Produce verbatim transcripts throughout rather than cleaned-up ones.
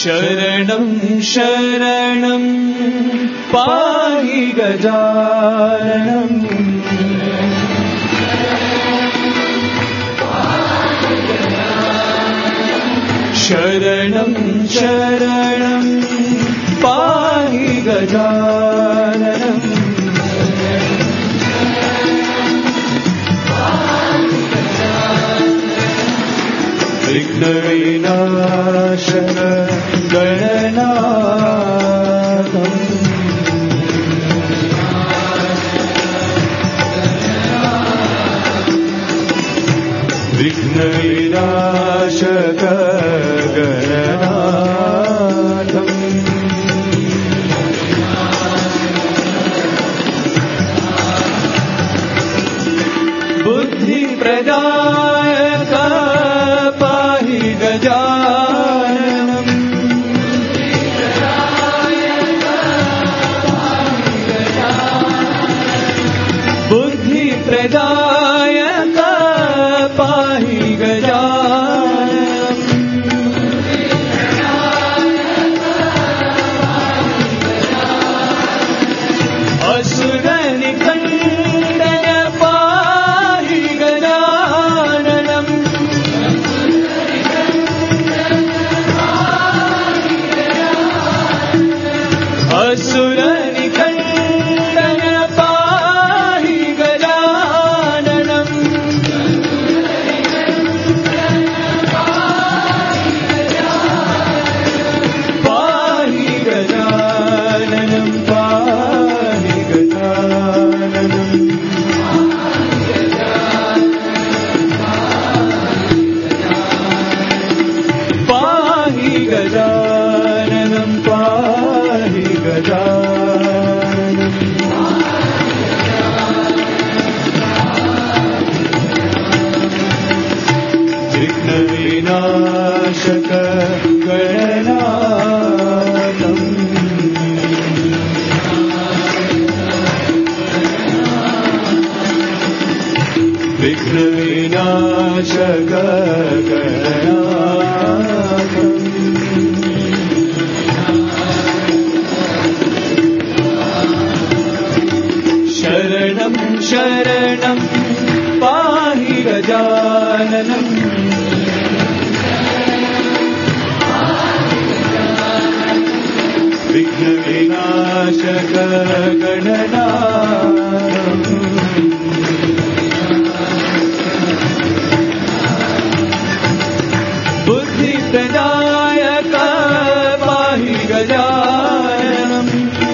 शरणं शरणं पाहि गजाननम् शरणं शरणं पाहि गजाननम् विघ्नविनाशक गणनाथम् विघ्नविनाशक गणनाथम् बुद्धिप्रदायक पाहि गजाननम् बुद्धिप्रदायक पाहि गजाननम् असुरनिकन्दन पाहि गजाननम् असुरनिकन्दन पाहि गजाननम् पाहि गजाननं पाहि गजाननम् पाहि गजाननं पाहि गजाननम् विघ्नविनाशक गणनाथम् विघ्नविनाशक गणनाथम् शरणं शरणं पाहि गजाननम् विघ्नविनाशक गणनाथम् बुद्धिप्रदायक पाहि गजाननम्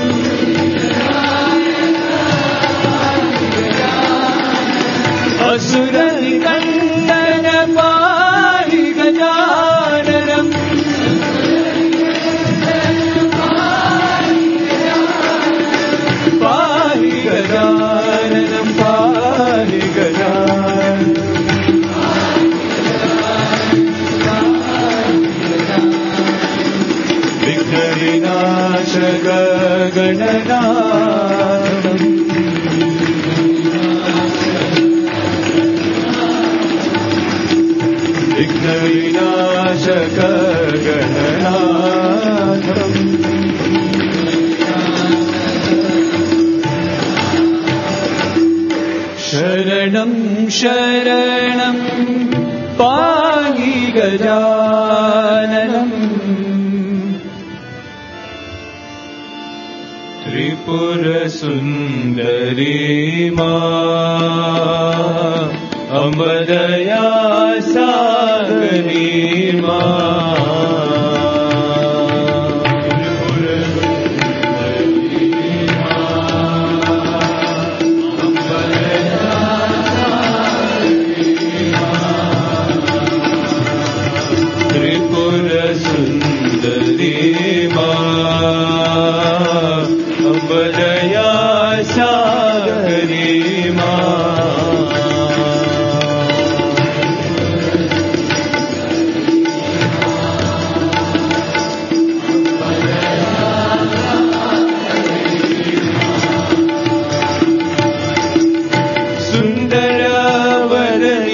असुरनिकन्दन पाहि गजाननम् पाहि गजाननं पाहि गजाननम् विघ्नविनाशक गणनाथम् विघ्नविनाशक गणनाथम् शरणं शरणं पाहि गजाननम् त्रिपुरसुन्दरी मा अम्बदया सागरी मा त्रिपुरसुन्दरी मा अम्बदया सागरी मा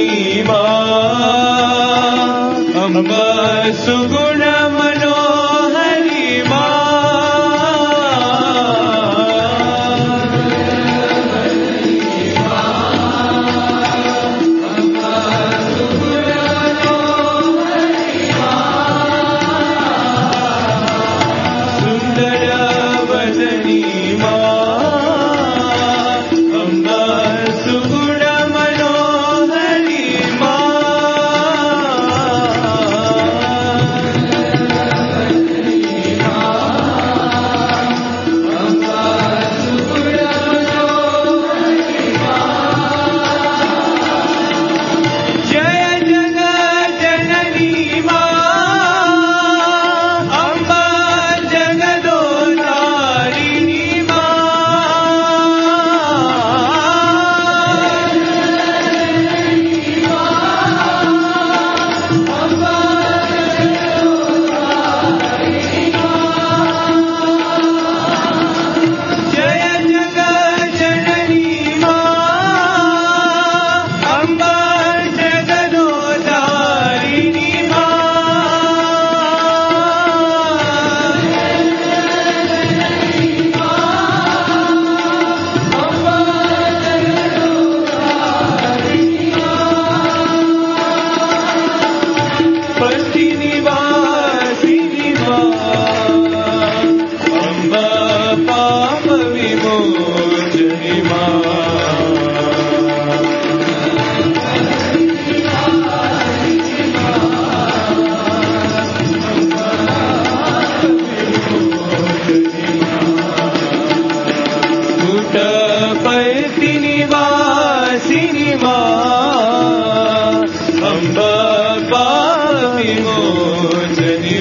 सुगुण मनोहरी पाप विमोचनी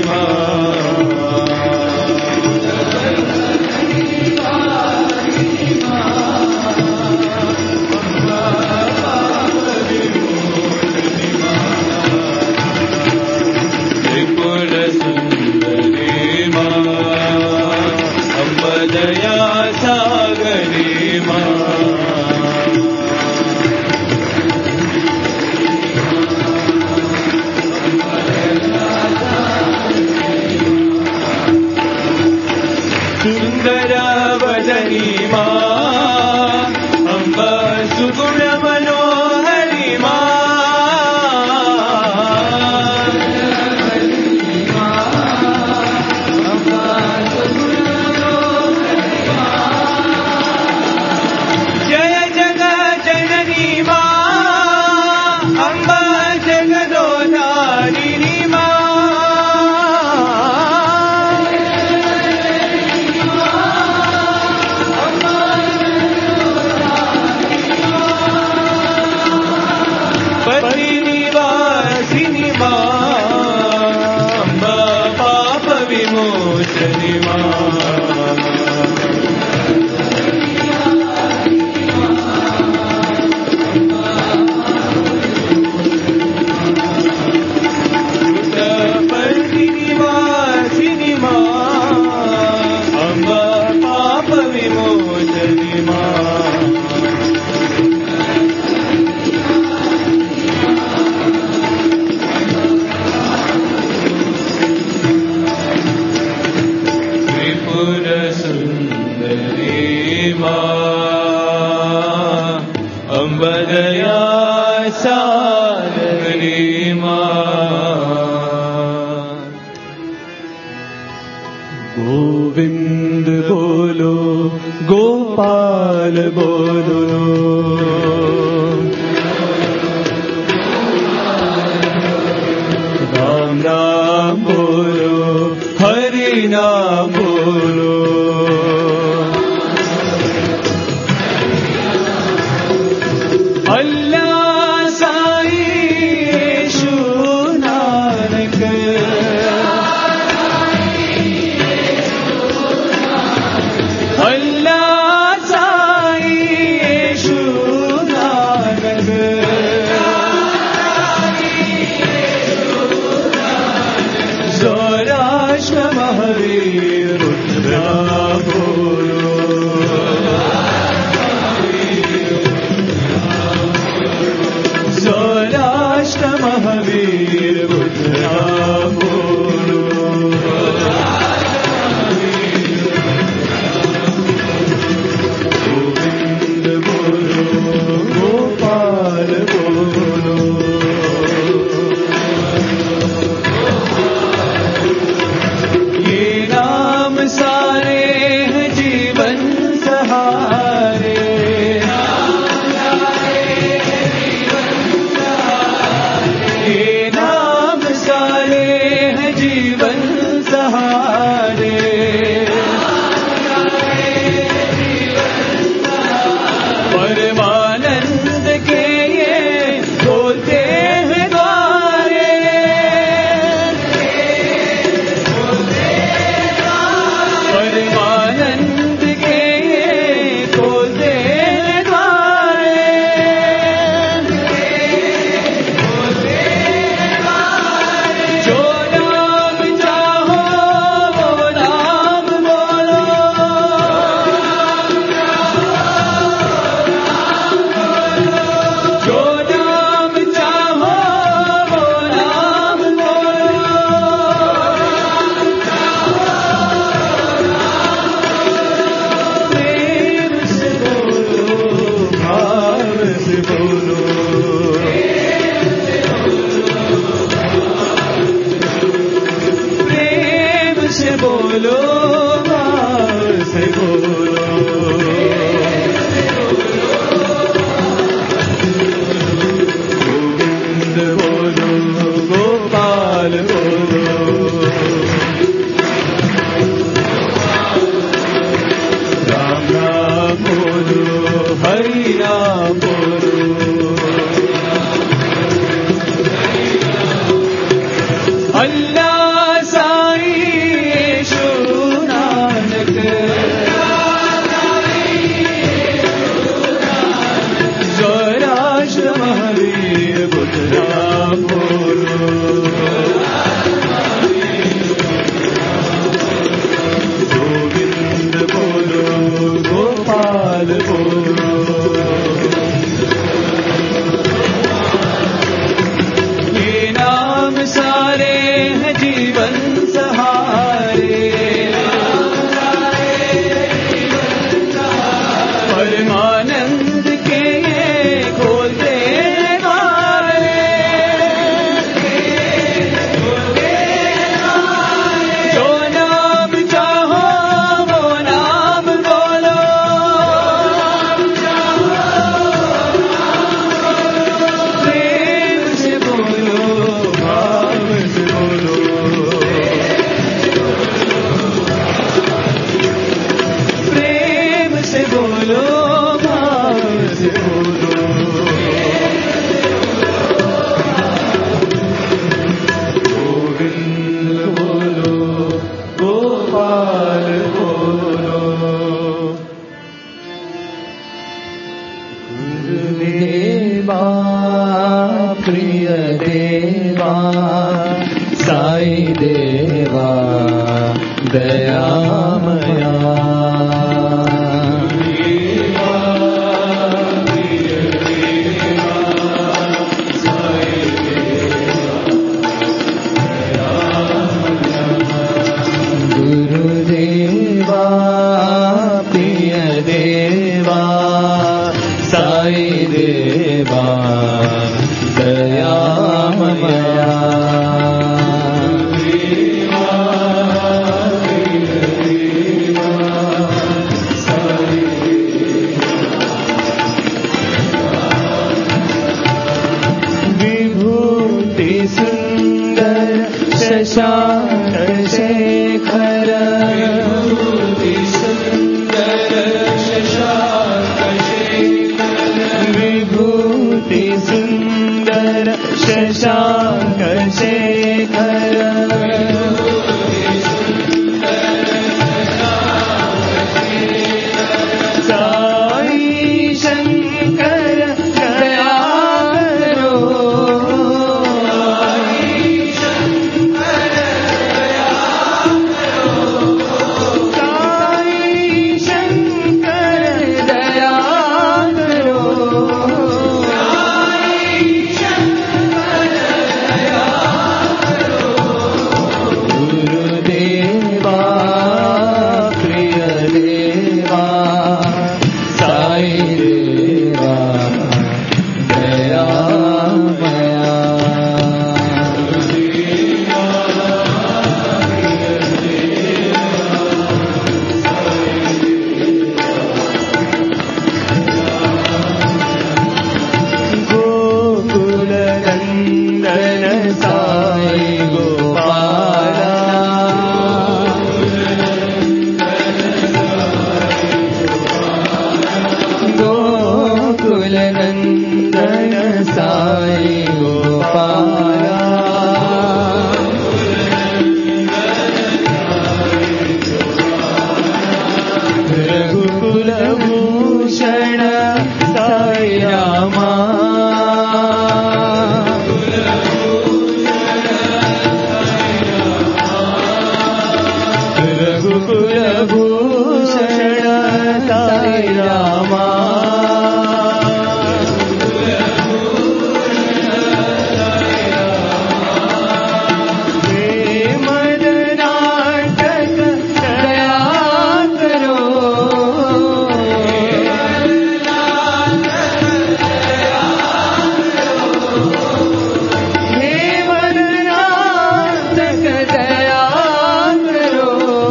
त्रिपुर सुंदरी माँ अम्ब दया सागरी माँ सुंदर वदनी माँ अम्ब सुगुण मनोहरी माँ जय जगत जननी माँ अम्ब जगदोधारिणी माँ पतिनिवासिनी माँ अम्ब पाप विमोचनी माँ पतिनिवासिनी माँ अम्ब पाप विमोचनी माँ त्रिपुर सुंदरी माँ अम्ब दया सागरी माँ गोविंद बोलो गोपाल बोलो राम नाम बोलो हरि नाम बोलो अल्लाह साई यीशु नानक अल्लाह साई यीशु नानक सौराष्ट्र महावीर रुद्र बोलो सौराष्ट्र महावीर रुद्र बोलो गोविंद बोलो गोपाल बोलो ये नाम सारे हैं जीवन सहारे ये नाम सारे हैं जीवन सहारे परमानंद के ये खोलते हैं द्वारे परमानंद के ये खोलते हैं द्वारे जो नाम चाहो वो नाम बोलो जो नाम चाहो वो नाम बोलो प्रेम से बोलो भाव से बोलो प्रेम से बोलो भाव से बोलो गोविंद बोलो गोपाल बोलो राम नाम बोलो हरि नाम बोलो अल्लाह साईं यीशु नानक स्वराष्ट्र महावीर बुद्धरा बोलो गोविंद बोलो गोपाल बोलो ये नाम सारे हैं जीवन सहारे परमानंद के ये खोलते द्वारे जो नाम चाहो वो नाम बोलो प्रेम से बोलो भाव से बोलो प्रेम से बोलो भाव से बोलो गोविंद बोलो गोपाल बोलो गुरुदेवा प्रिय देवा साई देवा दयामया गुरुदेवा प्रिय देवा साई देवा दयामया विभूति सुंदर शशांक शेखर विभूति सुंदर शशांक शेखर विभूति सुंदर शशांक शेखर साई शंकर दया करो साई शंकर दया करो गुरुदेवा प्रिय देवा साई देवा दयामया गोकुल नंदन साई गोपाला गोकुल नंदन साई गोपाला रघुकुल भूषण साई रामा रघुकुल भूषण साई रामा मदनाटक दया करो हे मदनाटक दया करो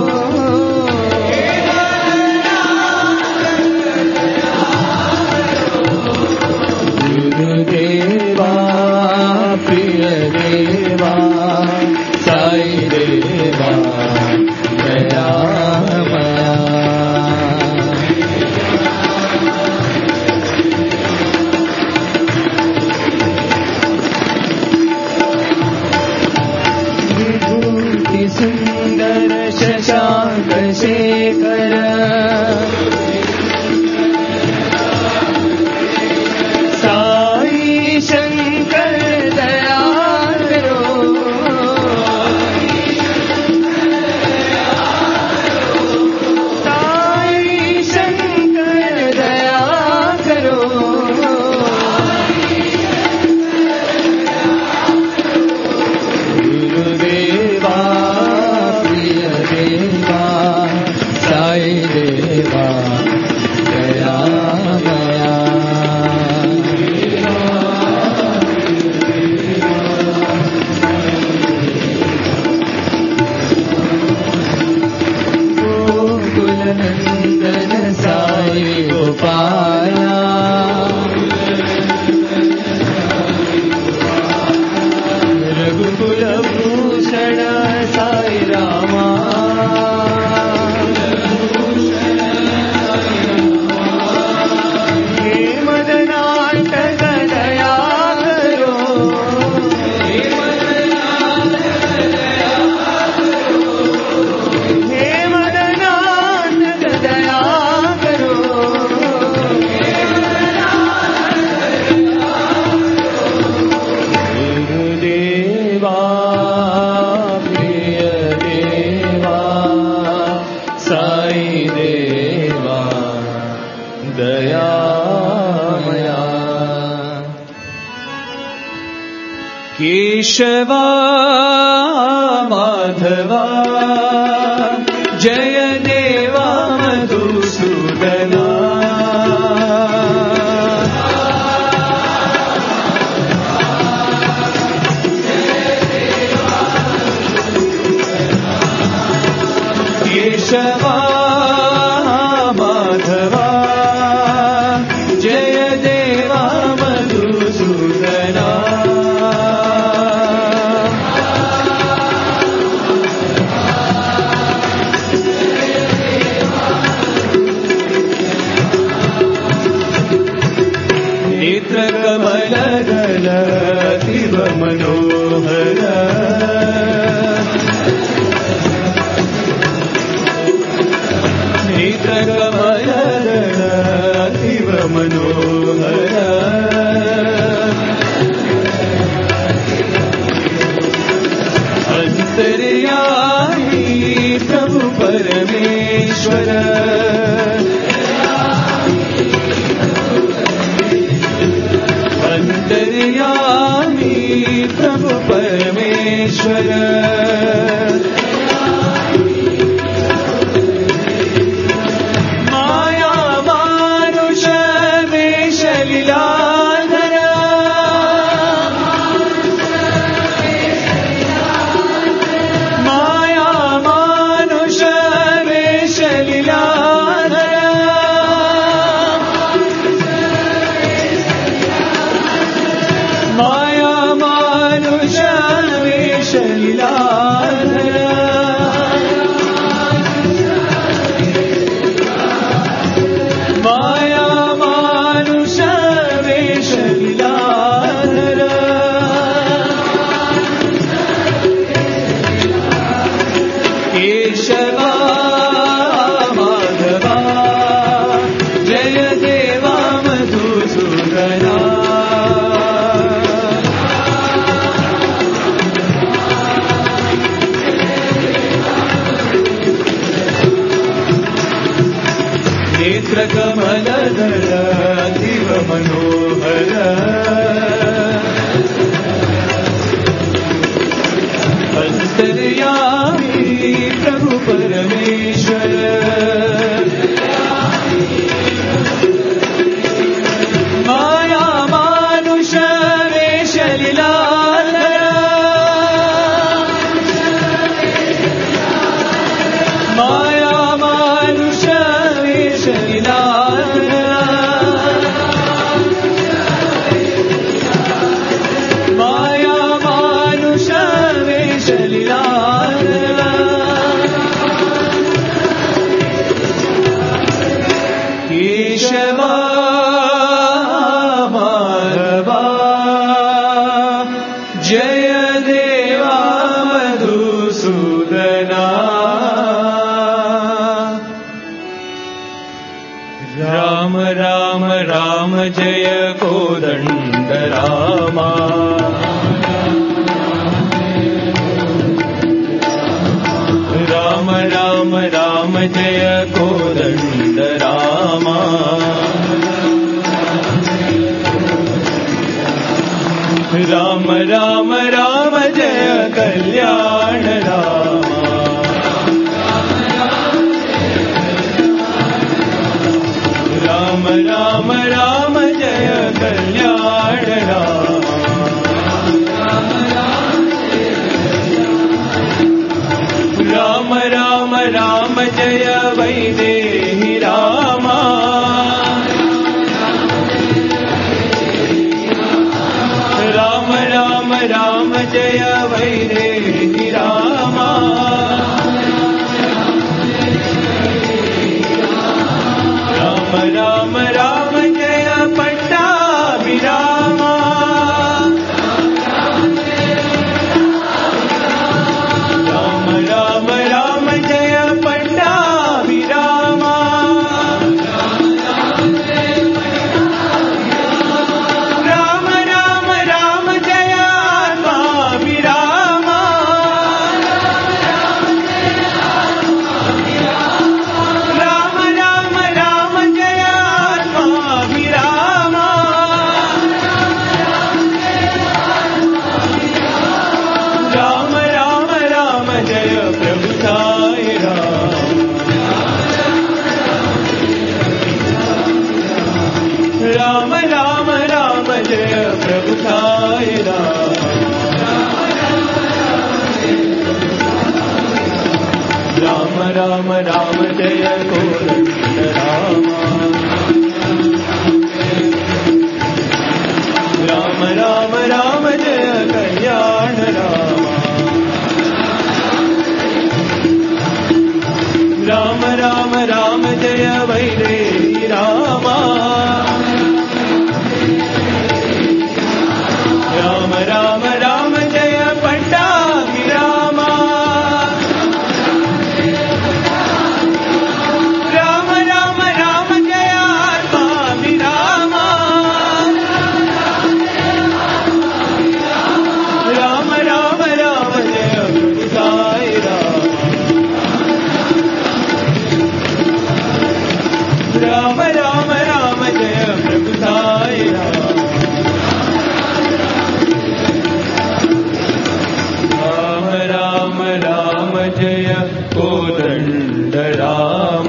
गुरुदेवा प्रिय देवा साई देवा दयामया शेखर साई शंकर दया करो साई शंकर दया करो गुरुदेवा प्रिय देवा साई देवा दया दया गोकुलनंदन साई गोपाला रघुकुल भूषण साई रामा हे मदनाटक दया करो हे मदनाटक दया करो गुरुदेवा प्रिय देवा साई देवा दयामया केशवा माधवा जय देवा मधुसूदना केशवा माधवा जय देवा मधुसूदना नेत्रकमलदल अतीव मनोहर नेत्रकमलदल अतीव मनोहर अंतर्यामी प्रभु परमेश्वर अंतर्यामी प्रभु परमेश्वर माया मानुष वेश लीलाधर माया मानुष वेश लीलाधर माया मानुष वेश लीलाधर माया मानुष वेश लीलाधर केशवा माधवा जय देवा मधुसूदना नेत्रकमलदल अतीव मनोहर अंतर्यामी प्रभु परमेश्वर माया मानुष वेश लीलाधर माया मानुष वेश लीलाधर माया मानुष वेश लीलाधर जय कोदण्ड राम राम राम राम जय कल्याण राम राम राम राम जय कल्याण राम राम राम राम जय वैदेही राम राम राम राम जय वैदेही राम राम राम राम जय पट्टाभिराम राम राम राम जय पट्टाभिराम राम राम राम जय आत्माभिराम राम राम राम जय आत्माभिराम राम राम राम जय प्रभु साई राम राम राम राम जय प्रभु साई राम राम राम राम जय कोदण्ड राम राम राम राम जय कल्याण राम राम राम राम जय वैदेही राम राम राम राम जय पट्टाभिराम राम राम राम जय आत्माभिराम राम राम राम जय प्रभु साई राम राम राम राम जय प्रभु साई राम राम राम राम जय कोदण्ड राम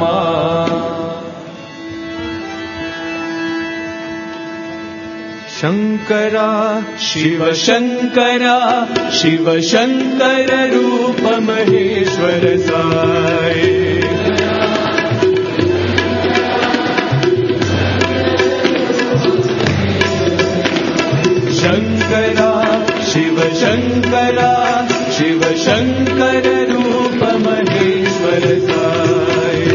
शङ्करा शिव शङ्करा शिव शङ्कर रूप महेश्वर साई शङ्करा शिव शङ्करा शिव शङ्कर रूप महेश्वर साई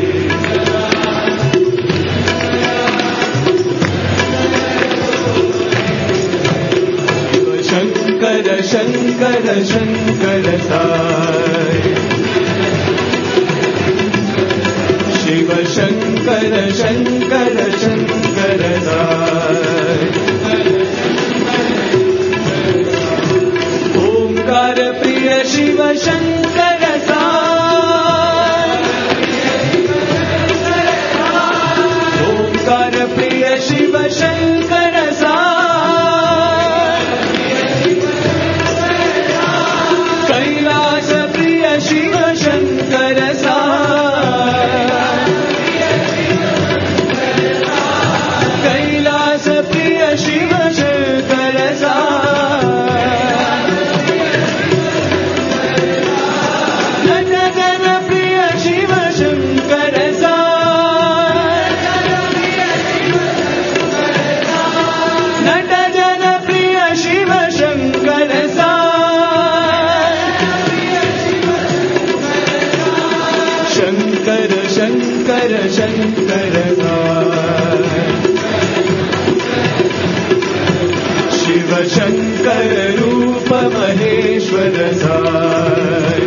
शिव शङ्कर शङ्कर शङ्कर साई शिव शङ्कर शङ्कर शङ्कर साई ओंकार प्रिय शिव शङ्कर साई ओंकार प्रिय शिव शङ्कर साई कैलास प्रिय शिव शङ्कर साई कैलास प्रिय शिव शङ्कर साई नटजन प्रिय शिव शङ्कर साई नटजन प्रिय शिव शङ्कर साई शङ्कर शङ्कर शङ्कर साई शिव शङ्कर रूप महेश्वर साई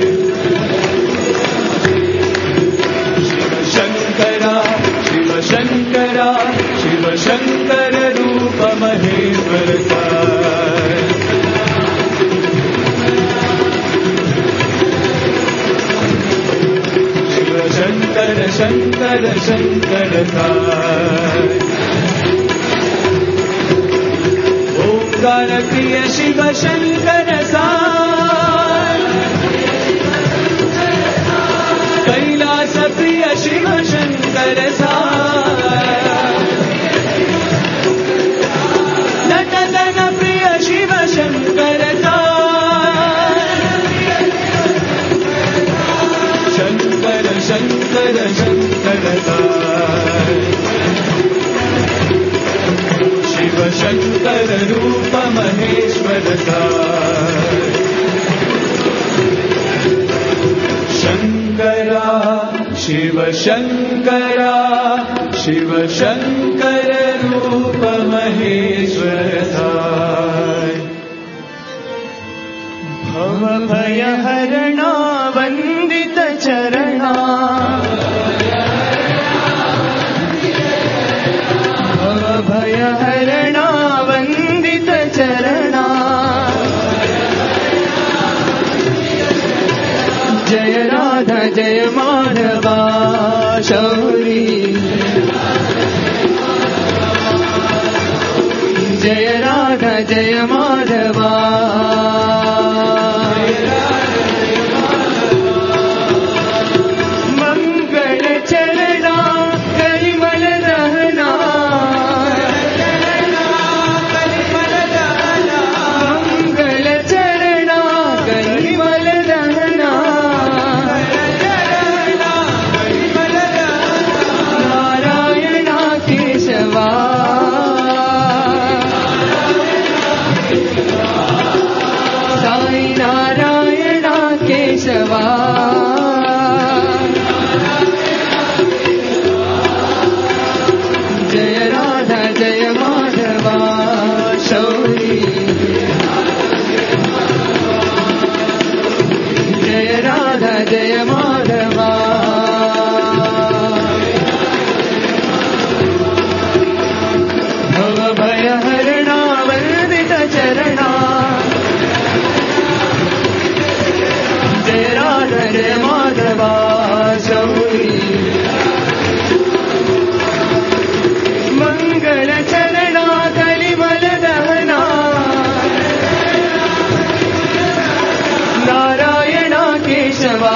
शिव शङ्करा शिव शङ्करा शिव शङ्कर रूप महेश्वर साई शिव शङ्कर शंकर शंकर साई ओंकार प्रिय शिव शंकर साई कैलास प्रिय शिव शंकर साई नटन प्रिय शिव शंकर शंकर शंकर शंकर शिव शंकर रूप महेश्वर शंकरा शिव शंकरा शिव शंकर रूप महेश्वर भव भय हरणा वंदित चरणा भव भय हरणा वंदित चरणा जय राधा जय माधवा शौरी जय राधा जय माधवा जय राधा जय माधवा शौरी जय राधा जय माधवा भव भय हरणा वंदित चरणा जय राधा जय माधवा शौरी मंगल चरणा कलिमल दहना नारायणा केशवा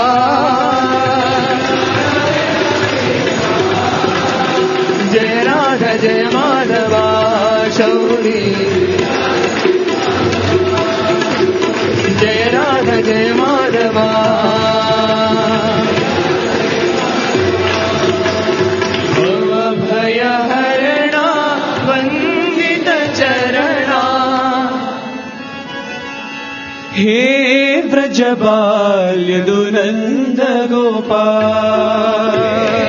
जय राधा जय माधवा शौरी जय राधा जय माधवा भव भय हरणा वंदित चरणा हे व्रज बाल्य दुनंद गोपाल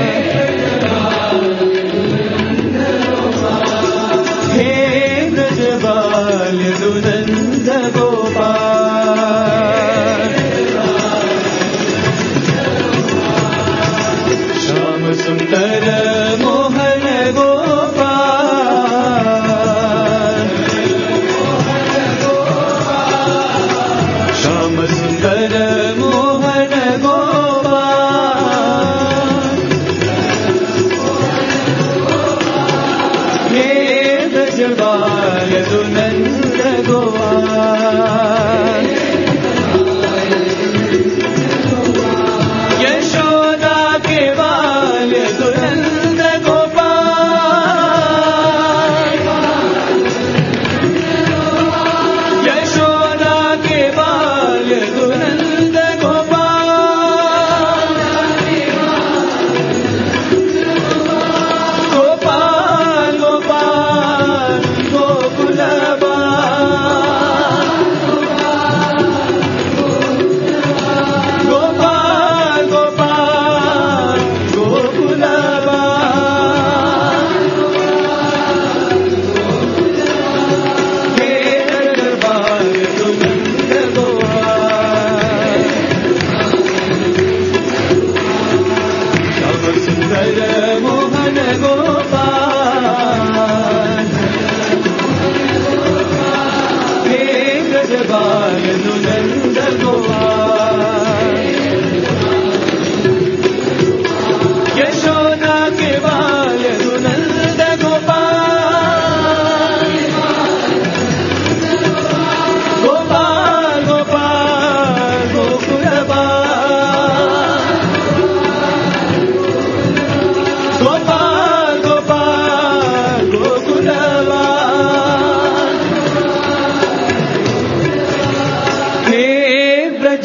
हे व्रज बाल्य दुनंद गोपाल श्याम सुंदर मोहन गोपाल श्याम सुंदर मोहन गोपाल हे ब्रजबाल दुनंद गोपाल यशोदा के बाल दुनंद गोपाल यशोदा के बाल दुनंद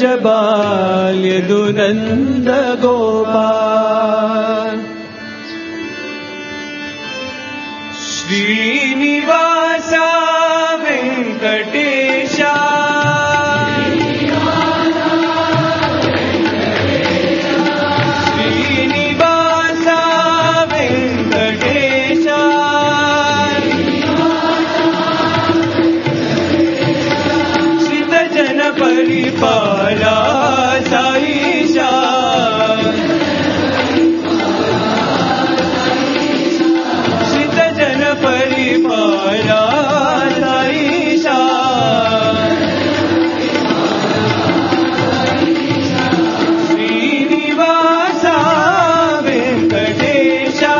व्रजबाल यदुनन्द गोपाल श्रीनिवासा वेङ्कटेशा श्रीनिवासा वेङ्कटेशा श्रितजन परिपाला साईशा श्रितजन परिपाला साईशा श्रीनिवासा वेङ्कटेशा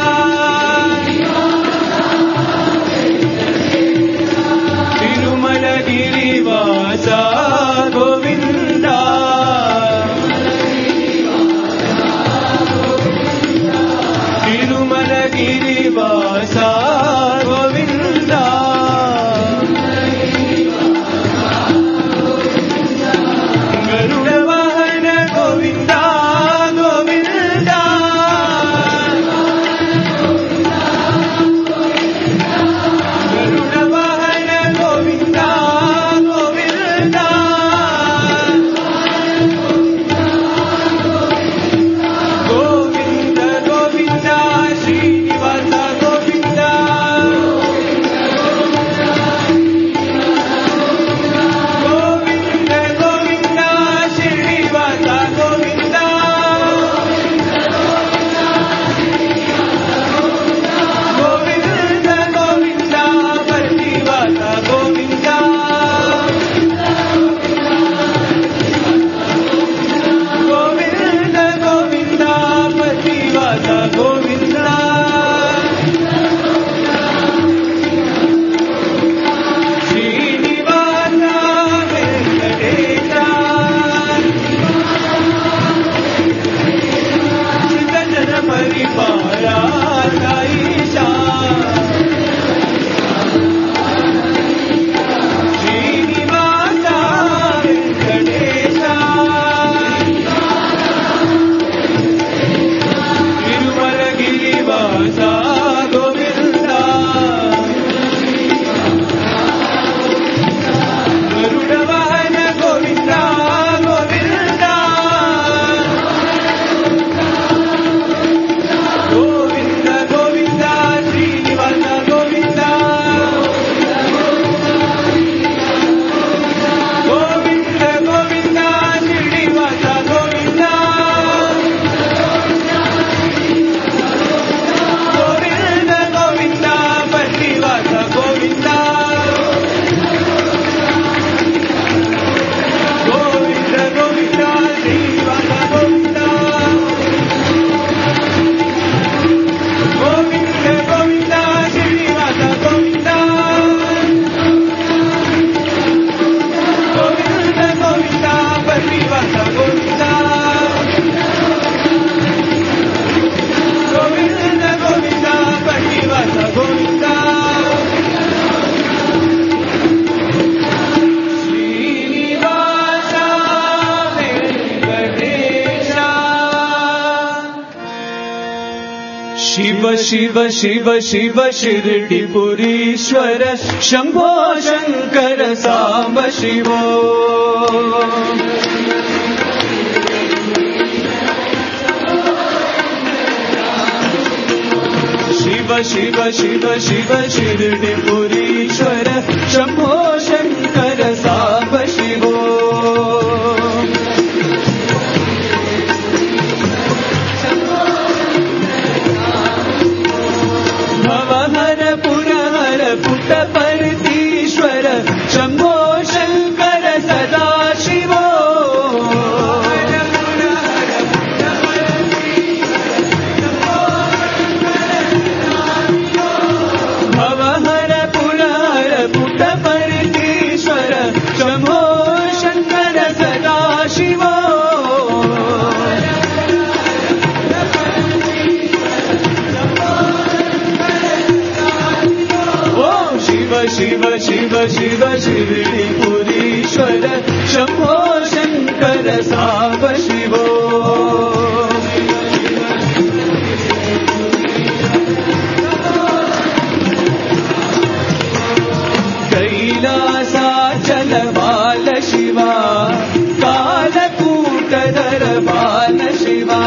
तिरुमलगिरिवासा गोविन्दा तिरुमलगिरिवासा गोविन्दा गरुडवाहन गोविन्दा गोविन्दा गरुडवाहन गोविन्दा गोविन्दा गोविन्द गोविन्द श्रीनिवास गोविन्द गोविन्द गोविन्द श्रीनिवास गोविन्द गोविन्द गोविन्द प्रतिवास गोविन्द गोविन्द गोविन्द प्रतिवास गोविन्द श्रीनिवास वेङ्कटेशा श्रितजन परिपाला साईशा श्रीनिवासा वेङ्कटेशा तिरुमलगिरिवासा गोविन्दा गरुडवाहन गोविन्दा गोविन्दा गोविन्द गोविन्द श्रीनिवास गोविन्दा गोविन्द गोविन्द श्रीनिवास गोविन्दा गोविन्द गोविन्द प्रतिवास गोविन्दा गोविन्द गोविन्द श्रीनिवास गोविन्दा गोविन्द गोविन्द श्रीनिवास गोविन्दा गोविन्द गोविन्द प्रतिवास गोविन्दा गोविन्द गोविन्द प्रतिवास गोविन्दा श्रीनिवासा वेङ्कटेशा शिव शिव शिव शिव शिरडिपुरीश्वर शम्भो शङ्कर साम्ब शिवो शिव शिव शिव शिव शिरडिपुरीश्वर शम्भो शङ्कर साम्ब शिवो भवहर पुरहर पुटपर्तीश्वर शम्भो शङ्कर सदा शिवो भवहर पुरहर पुटपर्तीश्वर शम्भो शङ्कर सदा शिवो शिव शिव शिव शिरडिपुरीश्वर शम्भो शङ्कर साम्ब शिवो कैलासाचल बाल शिवा कालकूटधर बाल शिवा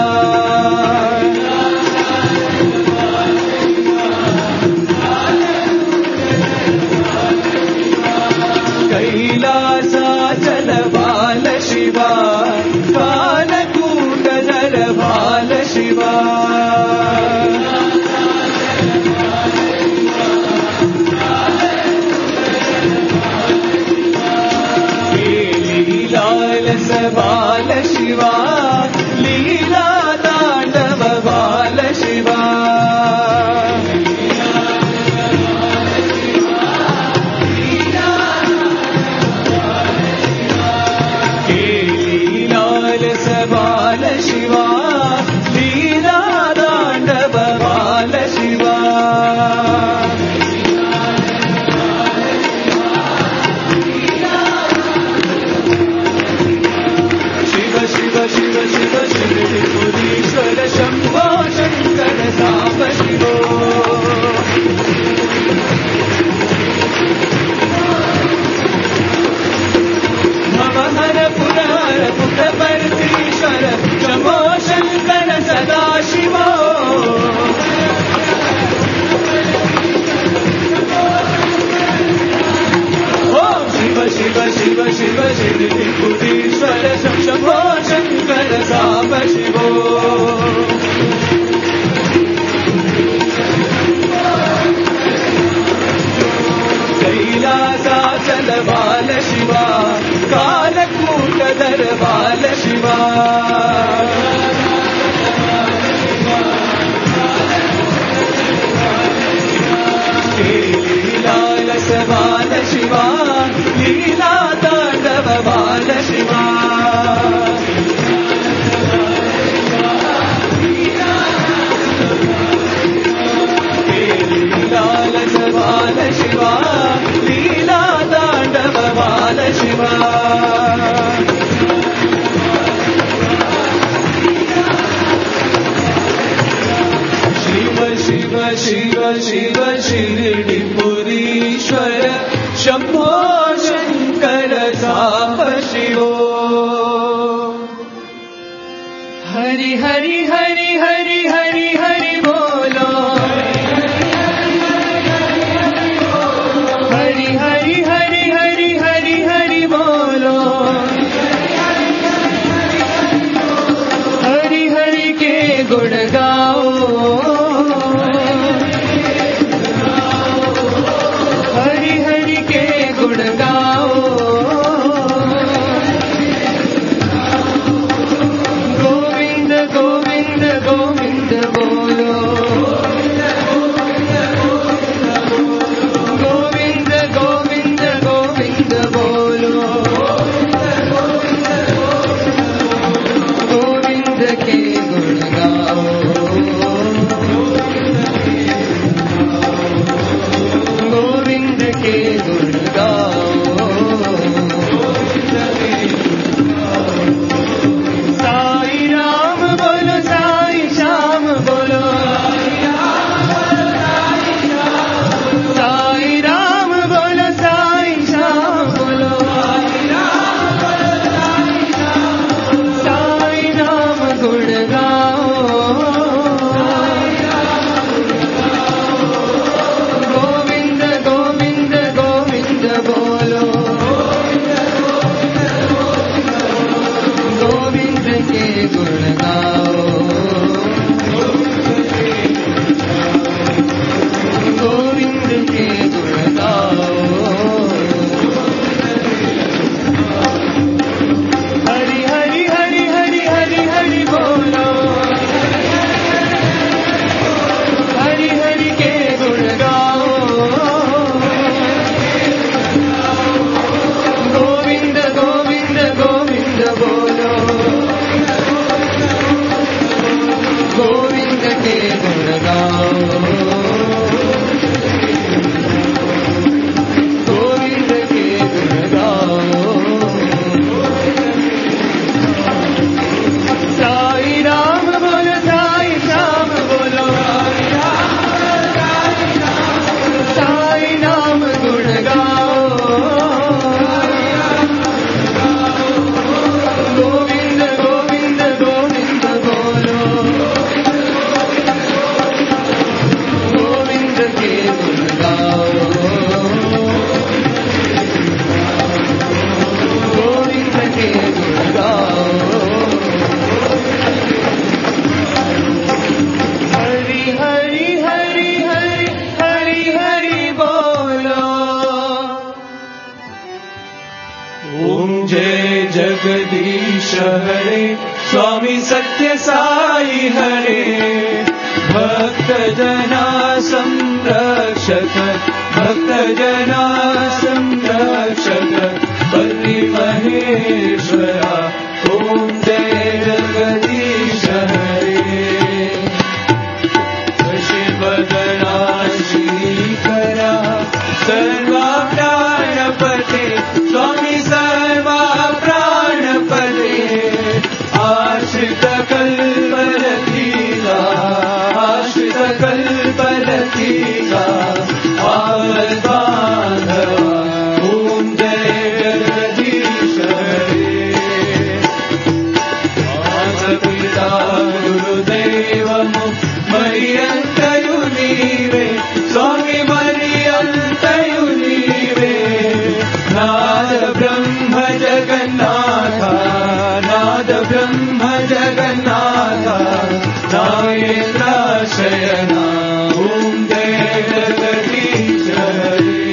कैलासाचल बाल शिवा कालकूटधर बाल शिवा लीलालस बाल शिवा लीला तांडव बाल शिवा लीलालस बाल शिवा लीला तांडव बाल शिवा शिव शिव शिव शिव शिवपुरीश्वर शंभो शंकर साम्ब शिवो भवहर पुरहर पुटपर्तीश्वर शंभो शंकर सदा शिवो ओम शिव शिव शिव शिव शिवपुरीश्वर शंभो शंकर साम्ब शिवो कैलासाचल बाल शिवा कालकूटधर बाल शिवा लीलालस बाल शिवा लीला तांडव बाल शिवा लीलालस बाल शिवा लीला तांडव बाल शिवा शिव शिव शिव शिव शिरडिपुरीश्वर शंभो शंकर साम्ब शिवो हरि हरि हरि हरि हरि हरि बोलो हरि हरि हरि हरि हरि हरि बोलो हरि हरि के गुण गाओ हरि हरि के गुण गाओ गोविंद गोविंद गोविंद बोलो हरे स्वामी सत्य साई हरे भक्त जना संरक्षक भक्त जना संरक्षक बलि महेश्वरा ओम जय जगदीश हरे शशिवदना श्रीकरा सर्वा प्राणपते स्वामी सर्वा प्राणपते आश्रित कल्पलतीका आश्रित कल्पलतीका आवद्बान्धवा ओम जय जगदीश हरे माता गुरुदेवमु मरियन्तयु नीवे स्वामी मरियन्तयु नीवे नाद ब्रह्म जगन्नाथ नाद ब्रह्म जगन्नाथ नागेन्द्र शयना ओम जय जगदीश हरे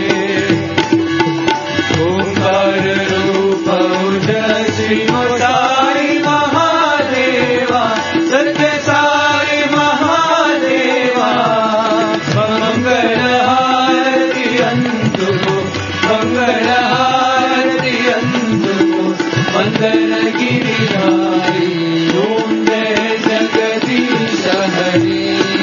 ओंकार रूप श्री साई महादेवा सत्य साई महादेवा मंगल हारति अंतु मंगल हारति अंतु वंदन गिरिधारी ओम जय जगदीश हरे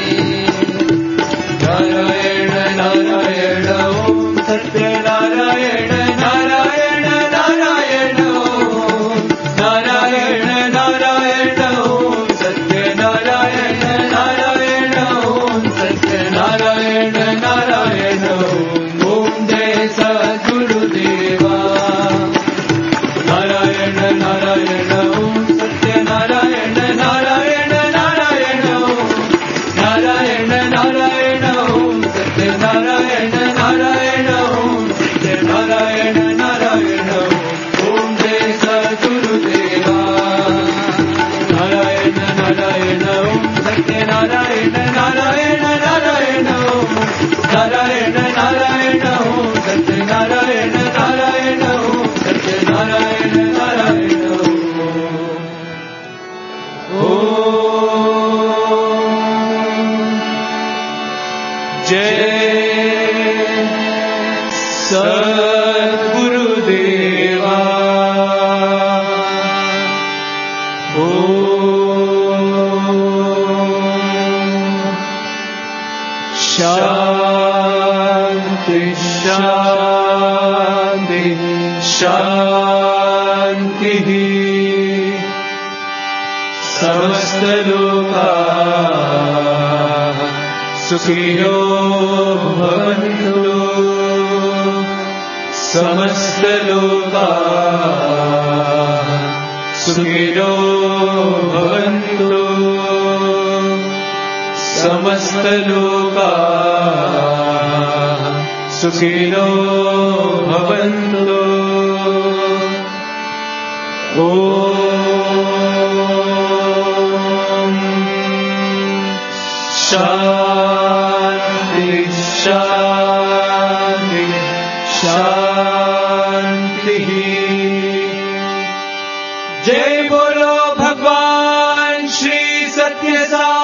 नारायण नारायण ओम सत्य नारायण नारायण नारायण ओम नारायण नारायण ओम सत्य नारायण नारायण ओम सत्य नारायण नारायण ओम जय सद्गुरुदेवा नारायण नारायण ओम सत्य नारायण नारायण नारायण ओम नारायण नारायण ओम सत्य नारायण नारायण ओम सत्य नारायण नारायण ओम जय सद्गुरुदेवा नारायण नारायण ओम सत्य नारायण नारायण नारायण ओम नारायण नारायण ओम सत्य नारायण नारायण ओम सत्य नारायण नारायण जय सद्गुरुदेवा शांति शांति शांति समस्त लोका सुखिनो भवन्तु समस्त लोका सुखिनो भवन्तु समस्त लोका सुखिनो भवन्तु ओम शांति शांति शांति जय बोलो भगवान श्री सत्य साई